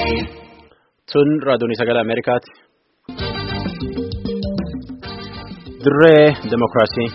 Sun raadiyoon sagalee Ameerikaati. Dirree Demokiraasii.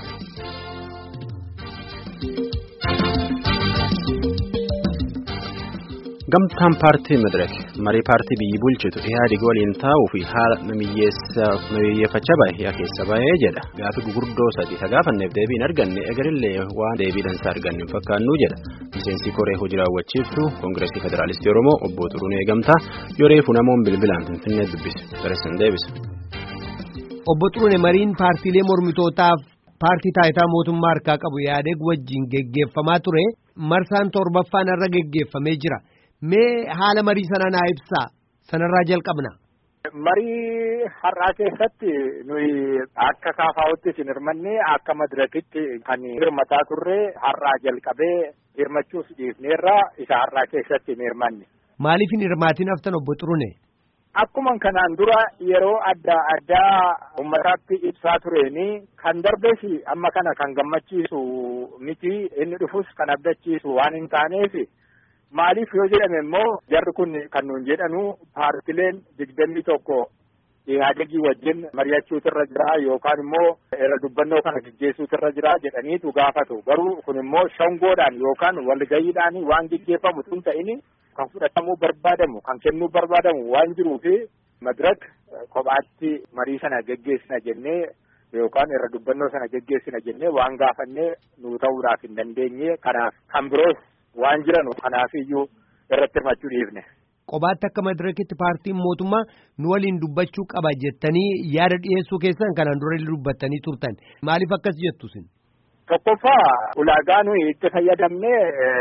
Gamtaan paartii Madireek marii paartii biyyi bulchitu Ihaadig waliin taa'uu fi haala mamiyyeeffachaa baay'ee keessa baay'ee jedha. Gaaffii gurguddoo sadii gaafanneef deebii hin arganne egarillee waan deebii dansaa arganne hin fakkaannu jedha. Miseensi koree hojii raawwachiiftu Koongireesii Federaalistii Oromoo obbo Xuruunee Gamtaa yeroo funamoon bilbilaan Finfinnee dubbise. Gareessan deebisa. Obbo Xuruunee mariin paartiilee mormitootaaf paartii taayitaa mootummaa harkaa qabu Ihaadig wajjin geggeeffamaa ture marsaan torbaffaan irra geggeeffamee jira. Mee haala marii sana naa ibsaa sanarraa jalqabna. Marii har'aa keessatti nuyi akka kaafaa'utti hin hirmanne akka Madireekitti kan hirmataa turre har'aa jalqabee hirmachuus dhiifneerra isa har'aa keessatti hin hirmanne. Maaliif hin hirmaatiin haftan obbo Xuruunee? Akkuma kanaan dura yeroo adda addaa uummataatti ibsaa tureeni kan darbeef amma kana kan gammachiisu miti inni dhufus kan abdachiisu waan hin taaneef. Maaliif yoo jedhame immoo jarri kun kan nuun jedhanu paartileen 21 Ihaadigii wajjin mari'achuutu irra jira yookaan immoo irra dubbannoo kana gaggeessuutu irra jira jedhaniitu gaafatu. Garuu kun immoo shangoodhaan yookaan walgayiidhaan waan gaggeeffamu tun ta'ini kan fudhatamuu barbaadamu kan kennuu barbaadamu waan jiruufi Madireek kophaatti marii sana gaggeessina jennee yookaan irra dubbannoo sana gaggeessina jennee waan gaafannee nuu ta'uudhaaf hin dandeenye kanaaf kan biroos. Waan jiranu kanaaf iyyuu irratti hirmachuu dhiifne. Kophaatti akka Madireekitti paartiin mootummaa nu waliin dubbachuu qaba jettanii yaada dhiyeessuu keessan kanaan dura dubbattanii turtan. Maaliif akkas jettu isin? Tokkoffaa ulaagaa nuyi itti fayyadamne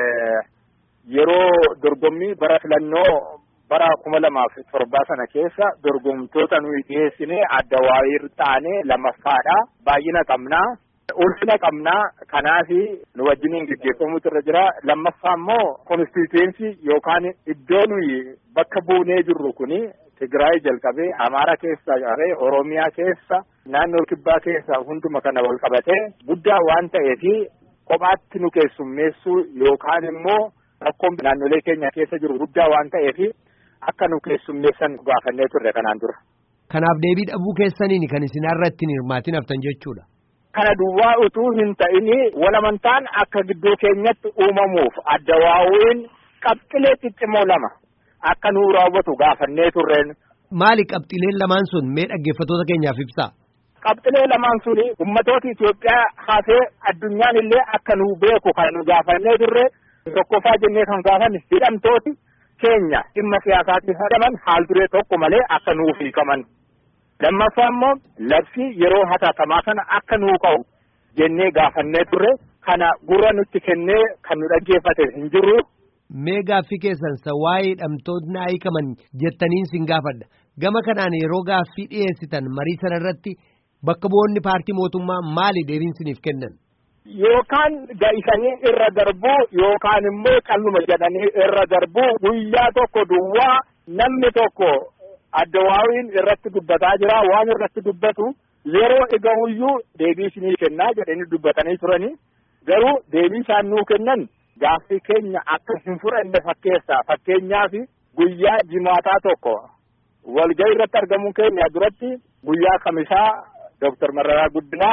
yeroo dorgommii bara filannoo bara 2007 sana keessa dorgomtoota nuyi dhiyeessine adda waa'ee taane lammaffaadha. Baay'ina qabnaa. Ulfina qabnaa kanaafi nu wajjiniin gaggeeffamuutu irra jira. Lammaffaa immoo konstituensii yookaan iddoo nuyi bakka buunee jirru kuni Tigraay jalqabee Amaara keessa qabee Oromiyaa keessa naannoo Kibbaa keessa hunduma kana wal qabatee guddaa waan ta'eefi kophaatti nu keessummeessuu yookaan immoo rakkoon naannolee keenya keessa jiru guddaa waan ta'eefi akka nu keessummeessan gaafannee turre kanaan dura. Kanaaf deebii dhabuu keessaniin kan isin irratti hin hirmaatin haftan jechuudha. Kana duwwaa utuu hin ta'ini walamantaan akka gidduu keenyatti uumamuuf adda waa'uun qabxilee xixximoo lama akka nuu raawwatu gaafannee turreen. Maali qabxileen lamaan sun mee dhaggeeffattoota keenyaaf ibsaa? Qabxilee lamaan suni ummatoota Itoophiyaa haasee addunyaan illee akka nuu beeku kan nu gaafannee turre tokkoffaa jennee kan gaafanne hidhamtooti keenya dhimma siyaasaatti hidhaman haal duree tokko malee akka nuu hiikaman. Lammaffaa immoo labsii yeroo hatattamaa kana akka nuu ka'u jennee gaafannee turre kana gurra nutti kennee kan nu dhaggeeffate hin jiru. Mee gaaffii keessan waa'ee hidhamtoonni hiikaman jettaniin sin gaafadha. Gama kanaan yeroo gaaffii dhiyeessitan marii sana irratti bakka bu'oonni paartii mootummaa maali deebiin siniif kennan? Yookaan ga'isanii irra darbuu yookaan immoo calluma jedhanii irra darbuu guyyaa tokko duwwaa namni tokko. Adda waa'uun irratti dubbataa jira waan irratti dubbatu yeroo eegamuyyuu deebii isinii kennaa jedhanii dubbatanii turanii garuu deebii isaan nuu kennan gaaffii keenya akka hin fudhanne fakkeessa fakkeenyaaf guyyaa jimaataa tokko walgahii irratti argamuu keenya duratti guyyaa kamisaa Dr. Mararaa Guddinaa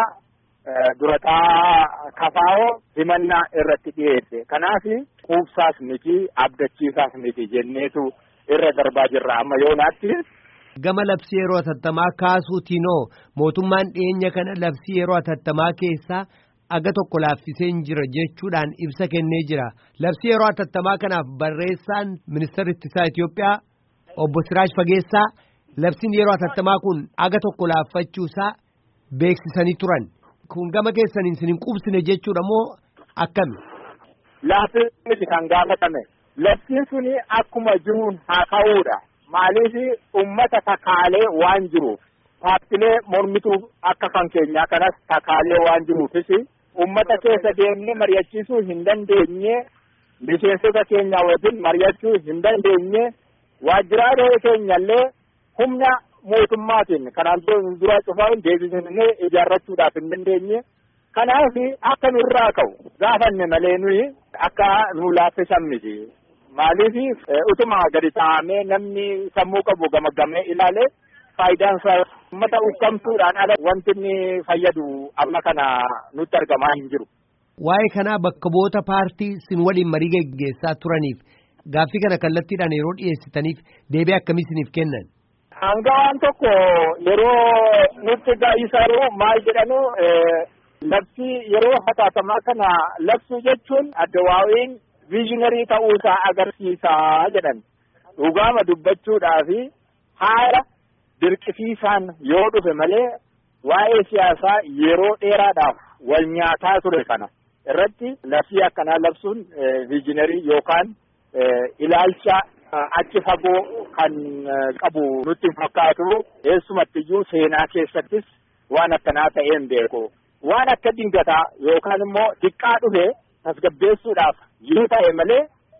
durataa kafaa'oo himannaa irratti dhiyeesse kanaaf quubsaas miti abdachiisaas miti jenneetu. Irra darbaa jirra amma yoonaatti. Gama labsii yeroo hatattamaa kaasuutinoo mootummaan dhiyeenya kana labsii yeroo hatattamaa keessaa aga tokko laaffisee jira jechuudhaan ibsa kennee jira. Labsii yeroo hatattamaa kanaaf barreessaan ministeera ittisaa Itoophiyaa obbo Siraaj Fageessaa labsiin yeroo hatattamaa kun aga tokko laaffachuusaa beeksisanii turan. Kun gama keessaniin isin hin qubsine jechuudha moo akkami? Laaffisni kan gaafatame. Labsiin suni akkuma jiruun haa ka'uudha. Maaliif uummata takaalee waan jiruuf paartilee mormituuf akka kan keenyaa kanas takaalee waan jiruufis uummata keessa deemnee mari'achiisuu hin dandeenye miseensota keenya wajjin mari'achuu hin dandeenye waajjiraalee keenyallee humna mootummaatiin kanaan dura cufaan deebisnee ijaarrachuudhaaf hin dandeenye. Kanaaf akka nurraa ka'u gaafanne malee nuyi akka nu laaffisan miti. Maaliif utuma gadi taa'amee namni sammuu qabu gamagamee ilaalee faayidaan isaa uummata ukkamtuudhaan ala wanti inni fayyadu amma kana nutti argamaa hin jiru. Waa'ee kanaa bakka bu'oota paartii sin waliin marii geggeessaa turaniif gaaffii kana kallattiidhaan yeroo dhiyeessitaniif deebii akkamii isiniif kennan? Aangawaan tokko yeroo nutti ga'isaru maal jedhanu labsii yeroo hatattamaa kana labsuu jechuun Adawaawiin viizhinarii ta'uusaa agarsiisaa jedhan. Dhugaama dubbachuudhaafi haala dirqisiisaan yoo dhufe malee waa'ee siyaasaa yeroo dheeraadhaaf wal nyaataa ture kana irratti labsii akkanaa labsuun viizhinarii yookaan ilaalcha achi fagoo kan qabu nutti fakkaatu. Eessumattiyyuu seenaa keessattis waan akkanaa ta'ee hin beeku. Waan akka dingataa yookaan immoo xiqqaa dhufe tasgabbeessuudhaaf yoo ta'e malee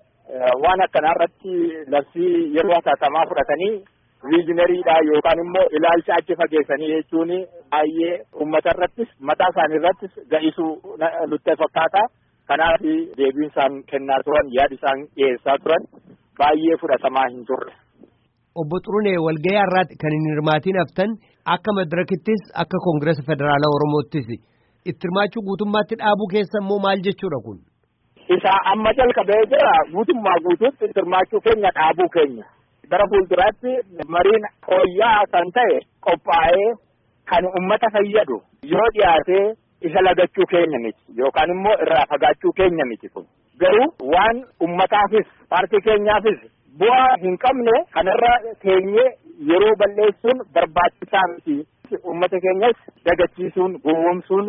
waan akkanaa irratti labsii yeroo hatattamaa fudhatanii viizhinariidha yookaan immoo ilaalcha achi fageessanii jechuun baay'ee uummata irrattis mataa isaanii irrattis ga'isuu nutti fakkaata. Kanaaf deebiin isaan kennaa turan yaada isaan dhiyeessaa turan baay'ee fudhatamaa hin turre. Obbo Xurunee walgahii har'aatti kan hin hirmaatiin haftan akka madirakittis akka koongireesa federaalaa Oromoottis itti hirmaachuu guutummaatti dhaabuu keessa immoo maal jechuudha kun? Isa amma jalqabee jira guutummaa guutuutti itti hirmaachuu keenya dhaabuu keenya. Gara fuulduraatti mariin fooyya'aa kan ta'e qophaa'ee kan uummata fayyadu yoo dhiyaate isa lagachuu keenya miti yookaan immoo irraa fagaachuu keenya miti kun. Garuu waan uummataafis paartii keenyaafis bu'aa hin qabne kanarra teenyee yeroo balleessuun barbaachisaa miti. Uummata keenyas dagachiisuun gowwoomsuun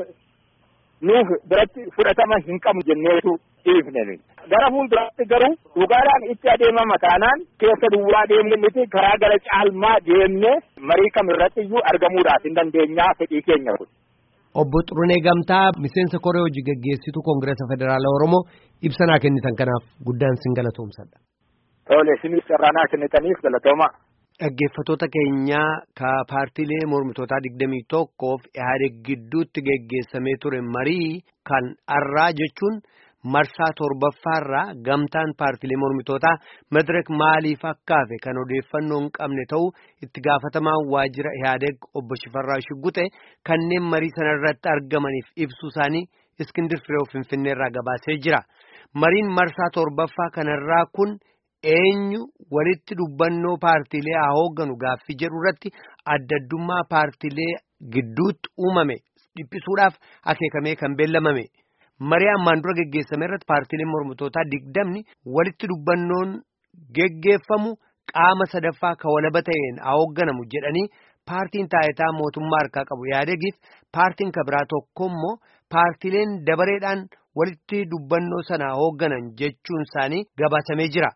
nuuf biratti fudhatama hin qabu jenneetu dhiifne. Gara fuulduraatti garuu dhugaadhaan itti adeemama taanaan keessa duwwaa deemne miti karaa gara caalmaa deemnee marii kamirratti iyyuu argamuudhaaf hin dandeenyaa fedhii keenya kun. Obbo Xurunee Gamtaa miseensa koree hojii gaggeessitu koongireesa federaalaa Oromoo ibsa naa kennitan kanaaf guddaan sin galatoomsadha. Tole isinis carraa naa kennitaniif galatooma. Dhaggeeffattoota keenyaa ka paartiilee mormitootaa 21f Ihaadeeg gidduutti geggeessamee ture marii kan har'aa jechuun marsaa torbaffaarraa gamtaan paartiilee mormitootaa Madirak maaliif akka hafe kan odeeffannoo hin qabne ta'uu itti gaafatamaan waajjira Ihaadeeg obbo Shifarraa Shigguxe kanneen marii sanarratti argamaniif ibsuu isaanii Iskindir Fireew Finfinneerraa gabaasee jira. Mariin marsaa torbaffaa kanarraa kun eenyu walitti dubbannoo paartiilee haa hoogganu gaaffii jedhu irratti adda addummaa paartiilee gidduutti uumame dhiphisuudhaaf akeekamee kan beellamame. Marii ammaan dura geggeessame irratti paartiileen mormitootaa 20 walitti dubbannoon geggeeffamu qaama sadaffaa ka walaba ta'een haa hoogganamu jedhanii paartiin taayitaa mootummaa harkaa qabu Ihaadeegiif paartiin kabiraa tokko immoo paartiileen dabareedhaan walitti dubbannoo sana haa hoogganan jechuun isaanii gabaasamee jira.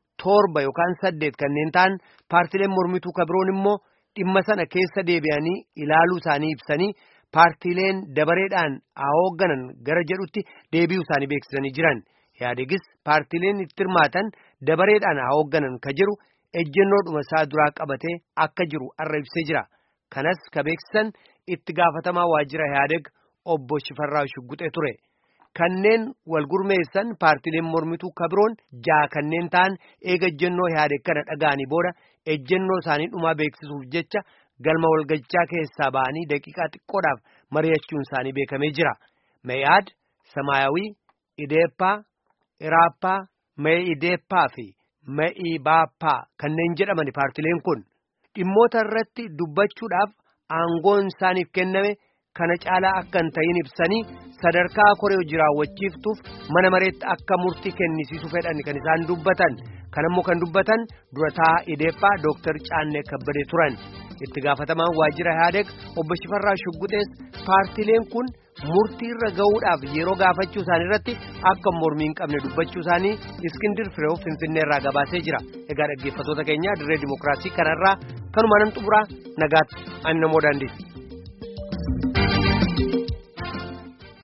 7 yookaan 8 kanneen ta'an paartiileen mormituu kabiroon immoo dhimma sana keessa deebi'anii ilaaluu isaanii ibsanii paartiileen dabareedhaan haa hoogganan gara jedhutti deebi'uu isaanii beeksisanii jiran. Ihaadeegis paartiileen itti hirmaatan dabareedhaan haa hoogganan ka jiru ejjennoodhuma isaa duraa qabatee akka jiru har'a ibsee jira. Kanas ka beeksisan itti gaafatamaa waajjira Ihaadeeg obbo Shifarraa Shigguxee ture. Kanneen wal gurmeessan paartiileen mormituu kabiroon 6 kanneen ta'an eega ejjennoo Ihaadeeg kana dhaga'anii booda ejjennoo isaanii dhumaa beeksisuuf jecha galma walgachaa keessaa ba'anii daqiiqaa xiqqoodhaaf mari'achuun isaanii beekamee jira. Meeyaad, Samaayawii, Ideeppaa, Iraappaa, Mee'ideeppaa fi Mee'ibaappaa kanneen jedhaman paartiileen kun dhimmoota irratti dubbachuudhaaf aangoon isaaniif kenname kana caalaa akka hin ta'in ibsanii sadarkaa koree hojii raawwachiiftuuf mana mareetti akka murtii kennisiisu fedhan kan isaan dubbatan. Kanammoo kan dubbatan durataa Ideeppaa Dr. Caannee Kabbadee turan. Itti gaafatamaan waajjira Ihaadeeg obbo Shifarraa Shigguxees paartiileen kun murtii irra ga'uudhaaf yeroo gaafachuu isaanii irratti akka mormii hin qabne dubbachuu isaanii Iskindir Fireew Finfinneerraa gabaasee jira. Egaa dhaggeeffattoota keenya dirree dimokiraasii kanarraa kanuma nan xumuraa nagaatti ani namoo daandii.